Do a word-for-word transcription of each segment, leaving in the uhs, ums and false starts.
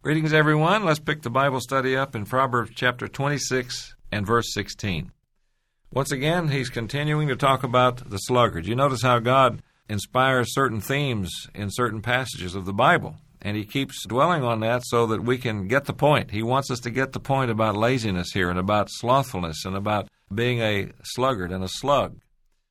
Greetings, everyone. Let's pick the Bible study up in Proverbs chapter twenty-six and verse sixteen. Once again, he's continuing to talk about the sluggard. You notice how God inspires certain themes in certain passages of the Bible, and he keeps dwelling on that so that we can get the point. He wants us to get the point about laziness here and about slothfulness and about being a sluggard and a slug.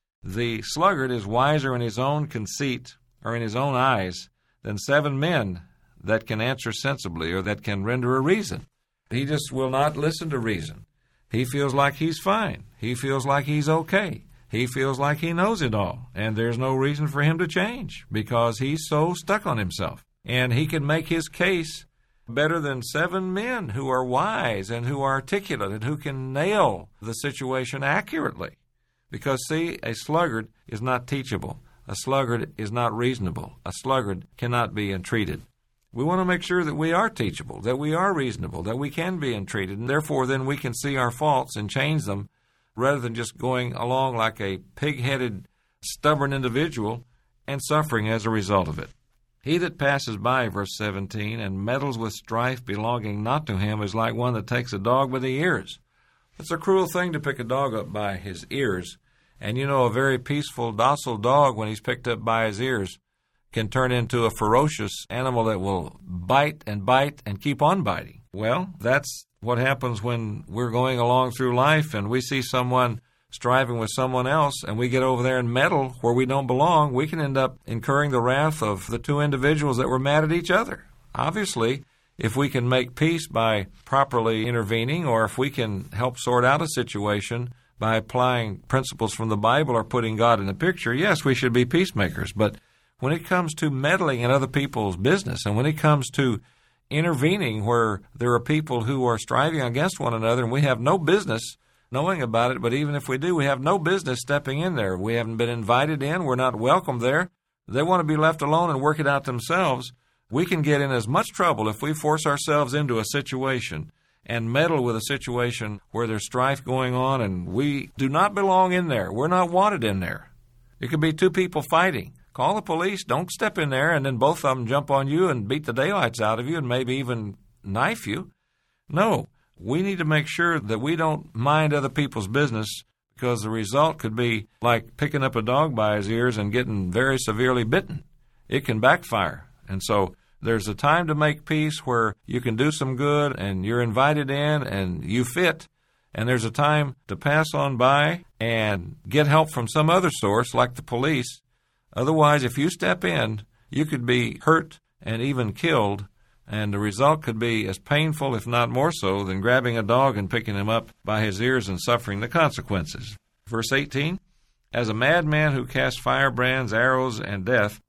The sluggard is wiser in his own conceit or in his own eyes than seven men that can answer sensibly or that can render a reason. He just will not listen to reason. He feels like he's fine. He feels like he's okay. He feels like he knows it all, and there's no reason for him to change because he's so stuck on himself. And he can make his case better than seven men who are wise and who are articulate and who can nail the situation accurately. Because, see, a sluggard is not teachable. A sluggard is not reasonable. A sluggard cannot be entreated. We want to make sure that we are teachable, that we are reasonable, that we can be entreated, and therefore then we can see our faults and change them rather than just going along like a pig-headed, stubborn individual and suffering as a result of it. He that passes by, verse seventeen, and meddles with strife belonging not to him is like one that takes a dog by the ears. It's a cruel thing to pick a dog up by his ears, and you know a very peaceful, docile dog, when he's picked up by his ears, can turn into a ferocious animal that will bite and bite and keep on biting. Well, that's what happens when we're going along through life and we see someone striving with someone else and we get over there and meddle where we don't belong. We can end up incurring the wrath of the two individuals that were mad at each other. Obviously, if we can make peace by properly intervening, or if we can help sort out a situation by applying principles from the Bible or putting God in the picture, yes, we should be peacemakers. But when it comes to meddling in other people's business, and when it comes to intervening where there are people who are striving against one another and we have no business knowing about it, but even if we do, we have no business stepping in there. We haven't been invited in. We're not welcome there. They want to be left alone and work it out themselves. We can get in as much trouble if we force ourselves into a situation and meddle with a situation where there's strife going on and we do not belong in there. We're not wanted in there. It could be two people fighting. Call the police. Don't step in there and then both of them jump on you and beat the daylights out of you and maybe even knife you. No, we need to make sure that we don't mind other people's business, because the result could be like picking up a dog by his ears and getting very severely bitten. It can backfire. And so there's a time to make peace where you can do some good and you're invited in and you fit. And there's a time to pass on by and get help from some other source like the police. Otherwise, if you step in, you could be hurt and even killed, and the result could be as painful, if not more so, than grabbing a dog and picking him up by his ears and suffering the consequences. Verse eighteen, as a madman who casts firebrands, arrows, and death,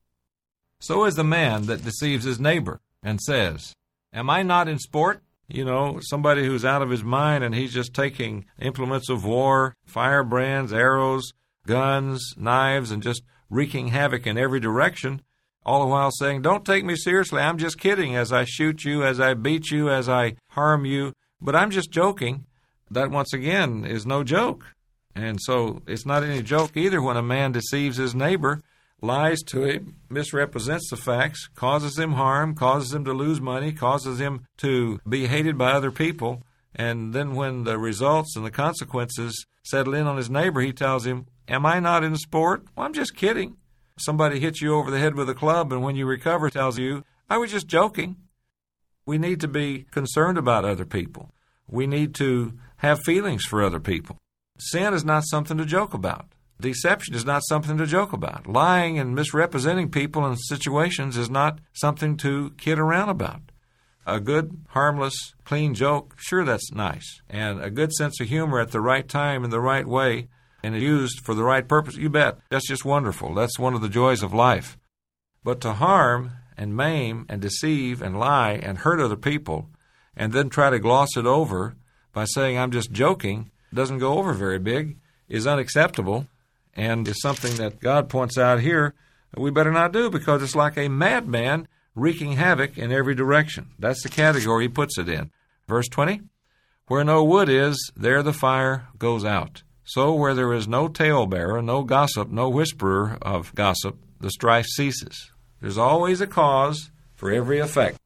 so is the man that deceives his neighbor and says, am I not in sport? You know, somebody who's out of his mind and he's just taking implements of war, firebrands, arrows, guns, knives, and just wreaking havoc in every direction, all the while saying, don't take me seriously, I'm just kidding, as I shoot you, as I beat you, as I harm you, but I'm just joking. That, once again, is no joke. And so it's not any joke either when a man deceives his neighbor, lies to him, misrepresents the facts, causes him harm, causes him to lose money, causes him to be hated by other people, and then when the results and the consequences settle in on his neighbor, he tells him, am I not in sport? Well, I'm just kidding. Somebody hits you over the head with a club, and when you recover, tells you, I was just joking. We need to be concerned about other people. We need to have feelings for other people. Sin is not something to joke about. Deception is not something to joke about. Lying and misrepresenting people and situations is not something to kid around about. A good, harmless, clean joke, sure, that's nice. And a good sense of humor at the right time in the right way and used for the right purpose, you bet. That's just wonderful. That's one of the joys of life. But to harm and maim and deceive and lie and hurt other people and then try to gloss it over by saying I'm just joking, doesn't go over very big, is unacceptable, and is something that God points out here we better not do, because it's like a madman wreaking havoc in every direction. That's the category he puts it in. Verse twenty, where no wood is, there the fire goes out. So where there is no talebearer, no gossip, no whisperer of gossip, the strife ceases. There's always a cause for every effect.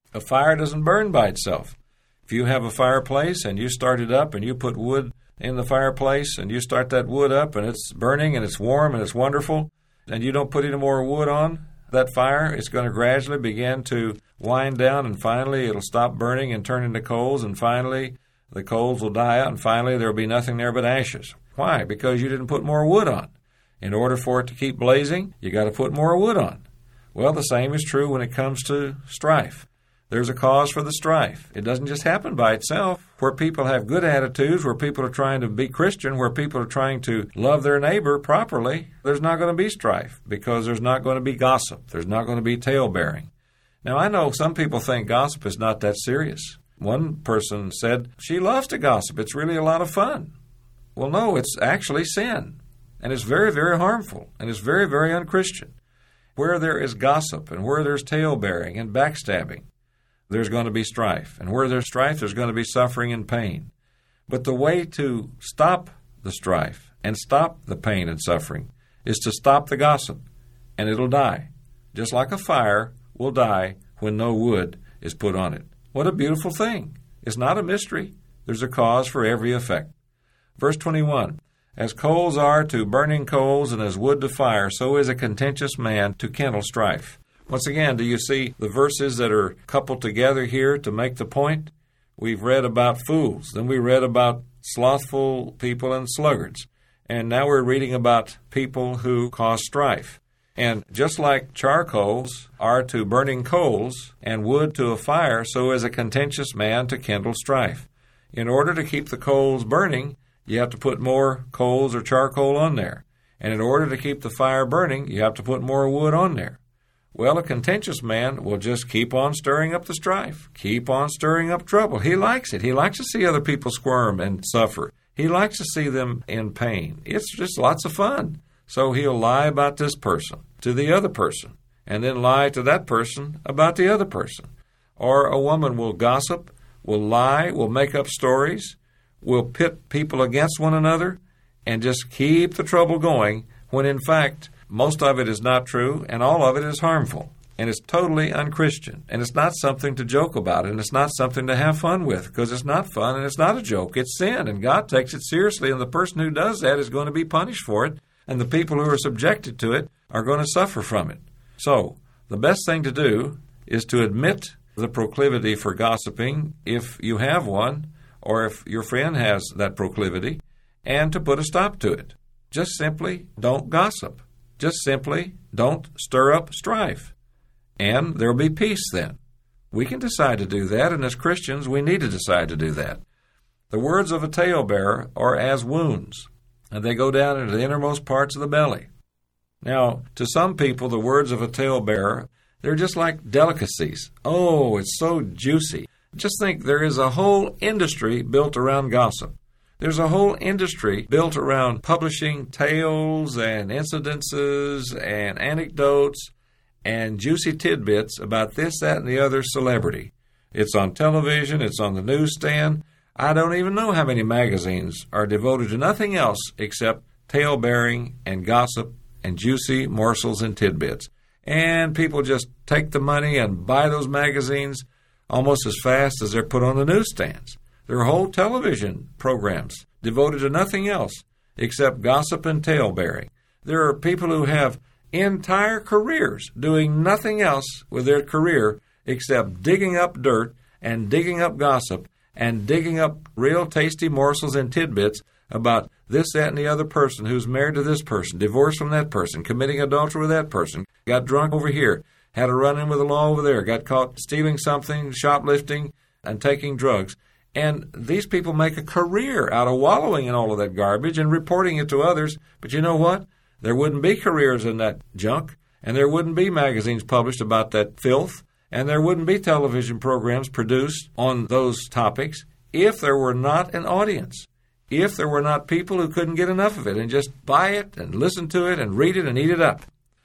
A fire doesn't burn by itself. If you have a fireplace and you start it up and you put wood in the fireplace and you start that wood up and it's burning and it's warm and it's wonderful, and you don't put any more wood on that fire, it's going to gradually begin to wind down, and finally it'll stop burning and turn into coals, and finally the coals will die out, and finally there will be nothing there but ashes. Why? Because you didn't put more wood on. In order for it to keep blazing, you got to put more wood on. Well, the same is true when it comes to strife. There's a cause for the strife. It doesn't just happen by itself. Where people have good attitudes, where people are trying to be Christian, where people are trying to love their neighbor properly, there's not going to be strife because there's not going to be gossip. There's not going to be tale-bearing. Now, I know some people think gossip is not that serious. One person said, she loves to gossip. It's really a lot of fun. Well, no, it's actually sin. And it's very, very harmful. And it's very, very unchristian. Where there is gossip and where there's tale-bearing and backstabbing, there's going to be strife. And where there's strife, there's going to be suffering and pain. But the way to stop the strife and stop the pain and suffering is to stop the gossip, and it'll die. Just like a fire will die when no wood is put on it. What a beautiful thing. It's not a mystery. There's a cause for every effect. Verse twenty-one, as coals are to burning coals and as wood to fire, so is a contentious man to kindle strife. Once again, do you see the verses that are coupled together here to make the point? We've read about fools, then we read about slothful people and sluggards, and now we're reading about people who cause strife. And just like charcoals are to burning coals and wood to a fire, so is a contentious man to kindle strife. In order to keep the coals burning, you have to put more coals or charcoal on there. And in order to keep the fire burning, you have to put more wood on there. Well, a contentious man will just keep on stirring up the strife, keep on stirring up trouble. He likes it. He likes to see other people squirm and suffer. He likes to see them in pain. It's just lots of fun. So he'll lie about this person to the other person, and then lie to that person about the other person. Or a woman will gossip, will lie, will make up stories, will pit people against one another, and just keep the trouble going, when in fact most of it is not true, and all of it is harmful, and it's totally unchristian, and it's not something to joke about, and it's not something to have fun with, because it's not fun, and it's not a joke. It's sin, and God takes it seriously, and the person who does that is going to be punished for it, and the people who are subjected to it are going to suffer from it. So, the best thing to do is to admit the proclivity for gossiping, if you have one, or if your friend has that proclivity, and to put a stop to it. Just simply don't gossip. Just simply don't stir up strife. And there will be peace then. We can decide to do that, and as Christians, we need to decide to do that. The words of a talebearer are as wounds, and they go down into the innermost parts of the belly. Now, to some people, the words of a talebearer, they're just like delicacies. Oh, it's so juicy. Just think, there is a whole industry built around gossip. There's a whole industry built around publishing tales and incidences and anecdotes and juicy tidbits about this, that, and the other celebrity. It's on television. It's on the newsstand. I don't even know how many magazines are devoted to nothing else except tale-bearing and gossip and juicy morsels and tidbits. And people just take the money and buy those magazines almost as fast as they're put on the newsstands. There are whole television programs devoted to nothing else except gossip and tale-bearing. There are people who have entire careers doing nothing else with their career except digging up dirt and digging up gossip and digging up real tasty morsels and tidbits about this, that, and the other person who's married to this person, divorced from that person, committing adultery with that person, got drunk over here, had a run-in with the law over there, got caught stealing something, shoplifting, and taking drugs. And these people make a career out of wallowing in all of that garbage and reporting it to others. But you know what? There wouldn't be careers in that junk, and there wouldn't be magazines published about that filth, and there wouldn't be television programs produced on those topics if there were not an audience, if there were not people who couldn't get enough of it and just buy it and listen to it and read it and eat it up.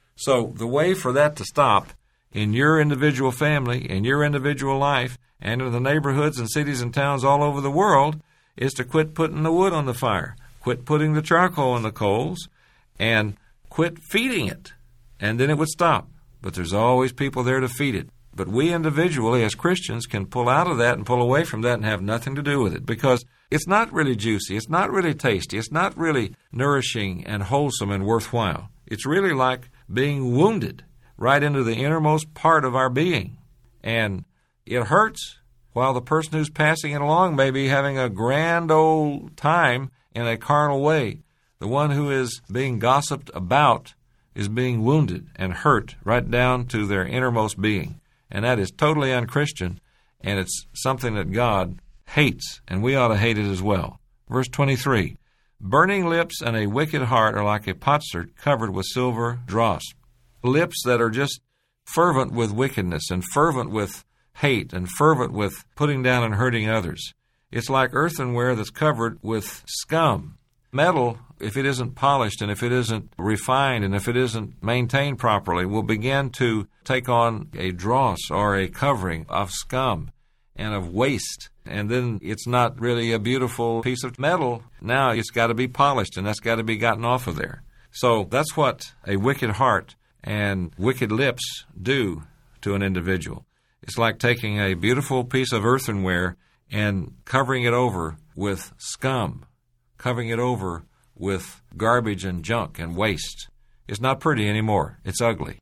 So the way for that to stop in your individual family, in your individual life, and in the neighborhoods and cities and towns all over the world is to quit putting the wood on the fire, quit putting the charcoal on the coals, and quit feeding it. And then it would stop. But there's always people there to feed it. But we individually, as Christians, can pull out of that and pull away from that and have nothing to do with it, because it's not really juicy, it's not really tasty, it's not really nourishing and wholesome and worthwhile. It's really like being wounded right into the innermost part of our being. And it hurts, while the person who's passing it along may be having a grand old time in a carnal way. The one who is being gossiped about is being wounded and hurt right down to their innermost being. And that is totally unchristian, and it's something that God hates, and we ought to hate it as well. Verse twenty-three, burning lips and a wicked heart are like a potsherd covered with silver dross. Lips that are just fervent with wickedness and fervent with hate and fervent with putting down and hurting others. It's like earthenware that's covered with scum. Metal, if it isn't polished and if it isn't refined and if it isn't maintained properly, will begin to take on a dross or a covering of scum and of waste. And then it's not really a beautiful piece of metal. Now it's got to be polished, and that's got to be gotten off of there. So that's what a wicked heart and wicked lips do to an individual. It's like taking a beautiful piece of earthenware and covering it over with scum, covering it over with garbage and junk and waste. It's not pretty anymore. It's ugly.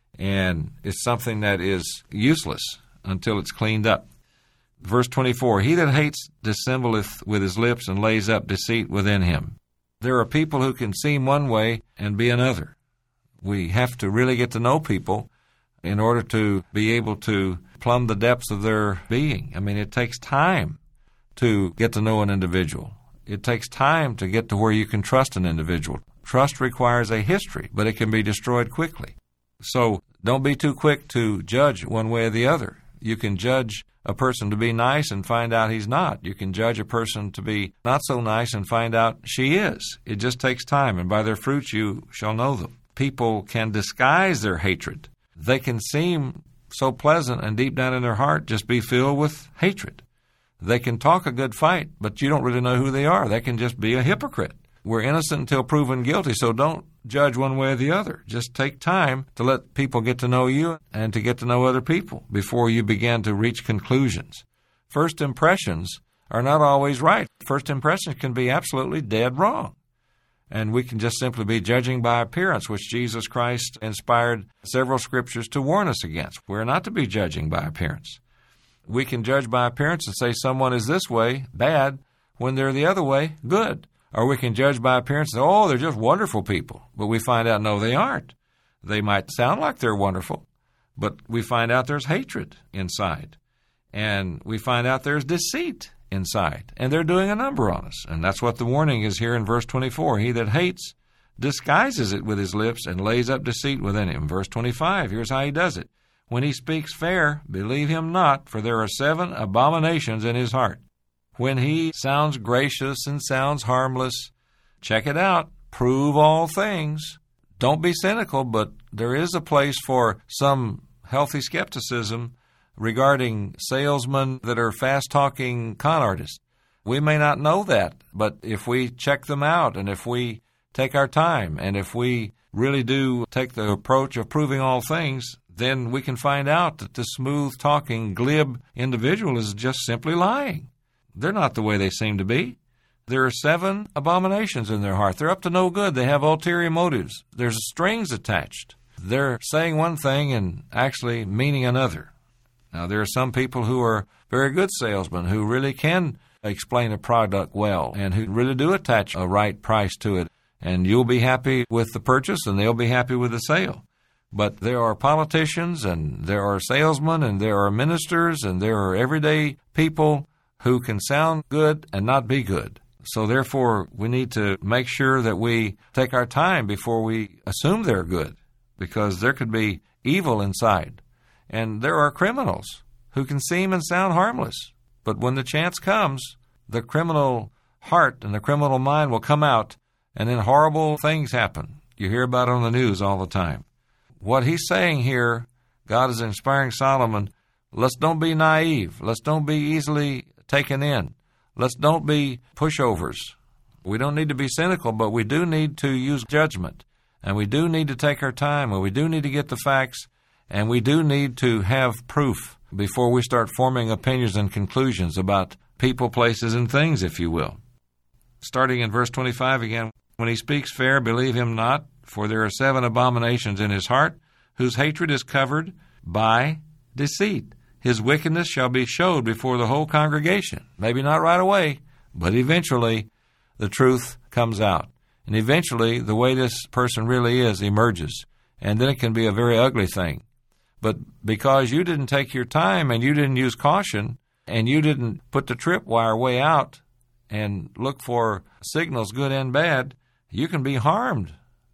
And it's something that is useless until it's cleaned up. Verse twenty-four, he that hates dissembleth with his lips and lays up deceit within him. There are people who can seem one way and be another. We have to really get to know people in order to be able to plumb the depths of their being. I mean, it takes time to get to know an individual. It takes time to get to where you can trust an individual. Trust requires a history, but it can be destroyed quickly. So don't be too quick to judge one way or the other. You can judge a person to be nice and find out he's not. You can judge a person to be not so nice and find out she is. It just takes time, and by their fruits you shall know them. People can disguise their hatred. They can seem so pleasant and deep down in their heart just be filled with hatred. They can talk a good fight, but you don't really know who they are. They can just be a hypocrite. We're innocent until proven guilty, so don't judge one way or the other. Just take time to let people get to know you and to get to know other people before you begin to reach conclusions. First impressions are not always right. First impressions can be absolutely dead wrong. And we can just simply be judging by appearance, which Jesus Christ inspired several scriptures to warn us against. We're not to be judging by appearance. We can judge by appearance and say someone is this way, bad, when they're the other way, good. Or we can judge by appearance and say, oh, they're just wonderful people. But we find out, no, they aren't. They might sound like they're wonderful, but we find out there's hatred inside. And we find out there's deceit inside. And they're doing a number on us. And that's what the warning is here in verse twenty-four. He that hates disguises it with his lips and lays up deceit within him. Verse twenty-five, here's how he does it. When he speaks fair, believe him not, for there are seven abominations in his heart. When he sounds gracious and sounds harmless, check it out. Prove all things. Don't be cynical, but there is a place for some healthy skepticism regarding salesmen that are fast-talking con artists. We may not know that, but if we check them out and if we take our time and if we really do take the approach of proving all things, then we can find out that the smooth-talking, glib individual is just simply lying. They're not the way they seem to be. There are seven abominations in their heart. They're up to no good. They have ulterior motives. There's strings attached. They're saying one thing and actually meaning another. Now, there are some people who are very good salesmen who really can explain a product well and who really do attach a right price to it. And you'll be happy with the purchase and they'll be happy with the sale. But there are politicians and there are salesmen and there are ministers and there are everyday people who can sound good and not be good. So therefore, we need to make sure that we take our time before we assume they're good, because there could be evil inside. And there are criminals who can seem and sound harmless. But when the chance comes, the criminal heart and the criminal mind will come out, and then horrible things happen. You hear about it on the news all the time. What he's saying here, God is inspiring Solomon, let's don't be naive. Let's don't be easily taken in. Let's don't be pushovers. We don't need to be cynical, but we do need to use judgment. And we do need to take our time, and we do need to get the facts, And we do need to have proof before we start forming opinions and conclusions about people, places, and things, if you will. Starting in verse twenty-five again, when he speaks fair, believe him not, for there are seven abominations in his heart, whose hatred is covered by deceit. His wickedness shall be showed before the whole congregation. Maybe not right away, but eventually the truth comes out. And eventually the way this person really is emerges. And then it can be a very ugly thing. But because you didn't take your time and you didn't use caution and you didn't put the tripwire way out and look for signals, good and bad, you can be harmed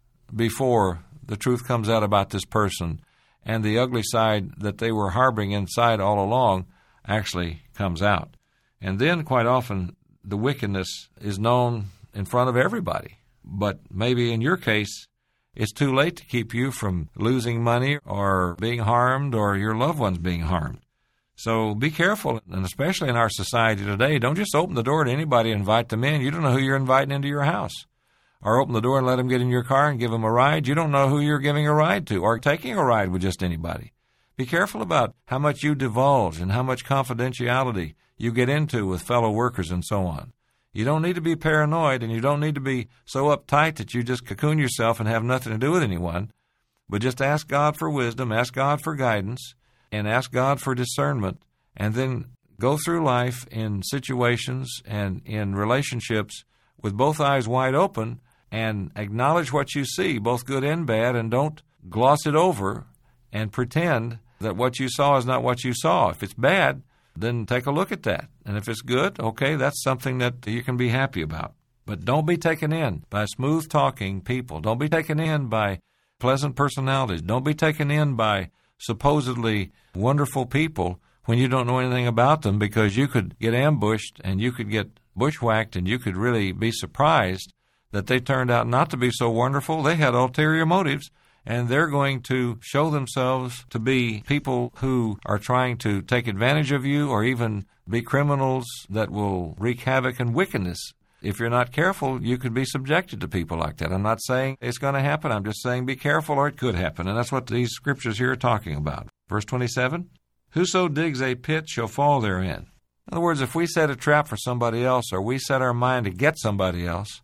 before the truth comes out about this person, and the ugly side that they were harboring inside all along actually comes out. And then quite often the wickedness is known in front of everybody. But maybe in your case, it's too late to keep you from losing money or being harmed or your loved ones being harmed. So be careful, and especially in our society today, don't just open the door to anybody and invite them in. You don't know who you're inviting into your house. Or open the door and let them get in your car and give them a ride. You don't know who you're giving a ride to or taking a ride with just anybody. Be careful about how much you divulge and how much confidentiality you get into with fellow workers and so on. You don't need to be paranoid, and you don't need to be so uptight that you just cocoon yourself and have nothing to do with anyone. But just ask God for wisdom, ask God for guidance, and ask God for discernment, and then go through life in situations and in relationships with both eyes wide open, and acknowledge what you see, both good and bad, and don't gloss it over and pretend that what you saw is not what you saw. If it's bad, then take a look at that. And if it's good, okay, that's something that you can be happy about. But don't be taken in by smooth-talking people. Don't be taken in by pleasant personalities. Don't be taken in by supposedly wonderful people when you don't know anything about them, because you could get ambushed and you could get bushwhacked and you could really be surprised that they turned out not to be so wonderful. They had ulterior motives, and they're going to show themselves to be people who are trying to take advantage of you or even be criminals that will wreak havoc and wickedness. If you're not careful, you could be subjected to people like that. I'm not saying it's going to happen. I'm just saying be careful, or it could happen. And that's what these scriptures here are talking about. Verse twenty-seven, whoso digs a pit shall fall therein. In other words, if we set a trap for somebody else, or we set our mind to get somebody else,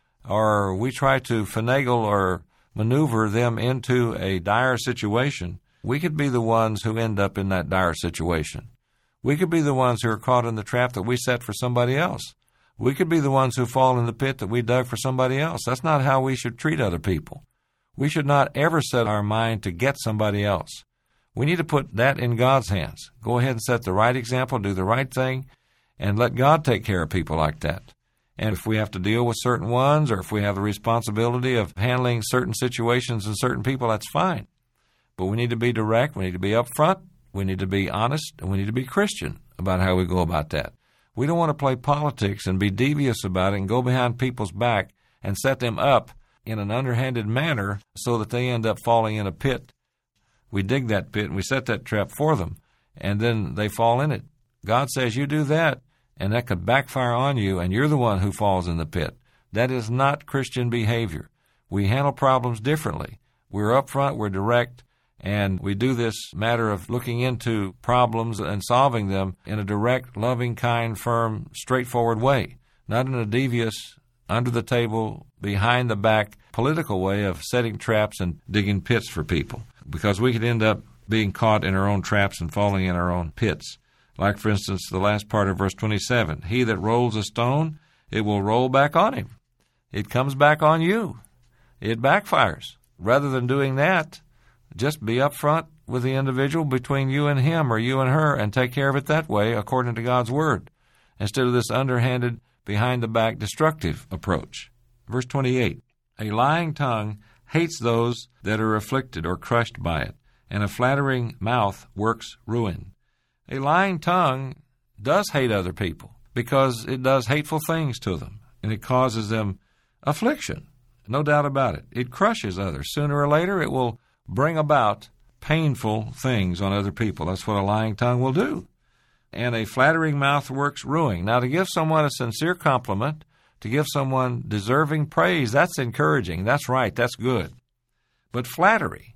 or we try to finagle or maneuver them into a dire situation, we could be the ones who end up in that dire situation. We could be the ones who are caught in the trap that we set for somebody else. We could be the ones who fall in the pit that we dug for somebody else. That's not how we should treat other people. We should not ever set our mind to get somebody else. We need to put that in God's hands. Go ahead and set the right example, do the right thing, and let God take care of people like that. And if we have to deal with certain ones, or if we have the responsibility of handling certain situations and certain people, that's fine. But we need to be direct, we need to be upfront, we need to be honest, and we need to be Christian about how we go about that. We don't want to play politics and be devious about it and go behind people's back and set them up in an underhanded manner so that they end up falling in a pit. We dig that pit and we set that trap for them, and then they fall in it. God says you do that, and that could backfire on you, and you're the one who falls in the pit. That is not Christian behavior. We handle problems differently. We're upfront, we're direct, and we do this matter of looking into problems and solving them in a direct, loving, kind, firm, straightforward way, not in a devious, under-the-table, behind-the-back political way of setting traps and digging pits for people, because we could end up being caught in our own traps and falling in our own pits. Like, for instance, the last part of verse twenty-seven, he that rolls a stone, it will roll back on him. It comes back on you. It backfires. Rather than doing that, just be upfront with the individual between you and him or you and her and take care of it that way according to God's Word, instead of this underhanded, behind-the-back, destructive approach. Verse twenty-eight, a lying tongue hates those that are afflicted or crushed by it, and a flattering mouth works ruin. A lying tongue does hate other people because it does hateful things to them, and it causes them affliction. No doubt about it. It crushes others. Sooner or later, it will bring about painful things on other people. That's what a lying tongue will do. And a flattering mouth works ruin. Now, to give someone a sincere compliment, to give someone deserving praise, that's encouraging. That's right. That's good. But flattery,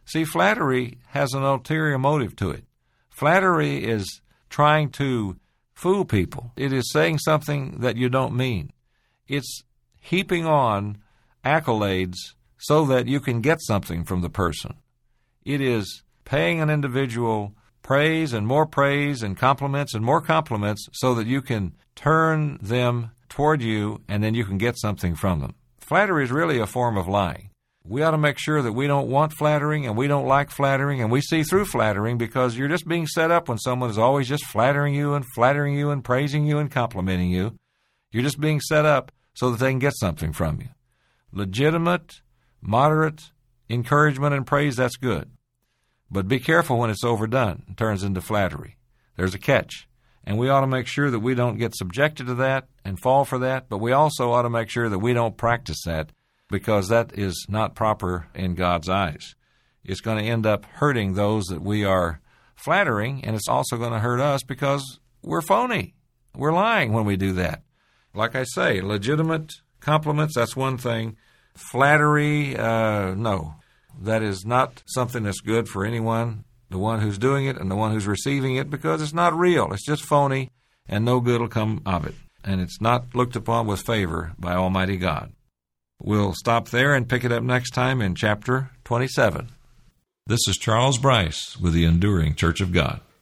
See, flattery has an ulterior motive to it. Flattery is trying to fool people. It is saying something that you don't mean. It's heaping on accolades so that you can get something from the person. It is paying an individual praise and more praise and compliments and more compliments so that you can turn them toward you and then you can get something from them. Flattery is really a form of lying. We ought to make sure that we don't want flattering and we don't like flattering and we see through flattering, because you're just being set up when someone is always just flattering you and flattering you and praising you and complimenting you. You're just being set up so that they can get something from you. Legitimate, moderate encouragement and praise, that's good. But be careful when it's overdone and turns into flattery. There's a catch. And we ought to make sure that we don't get subjected to that and fall for that, but we also ought to make sure that we don't practice that, because that is not proper in God's eyes. It's going to end up hurting those that we are flattering, and it's also going to hurt us because we're phony. We're lying when we do that. Like I say, legitimate compliments, that's one thing. Flattery, uh, no. That is not something that's good for anyone, the one who's doing it and the one who's receiving it, because it's not real. It's just phony, and no good will come of it. And it's not looked upon with favor by Almighty God. We'll stop there and pick it up next time in chapter twenty-seven. This is Charles Bryce with the Enduring Church of God.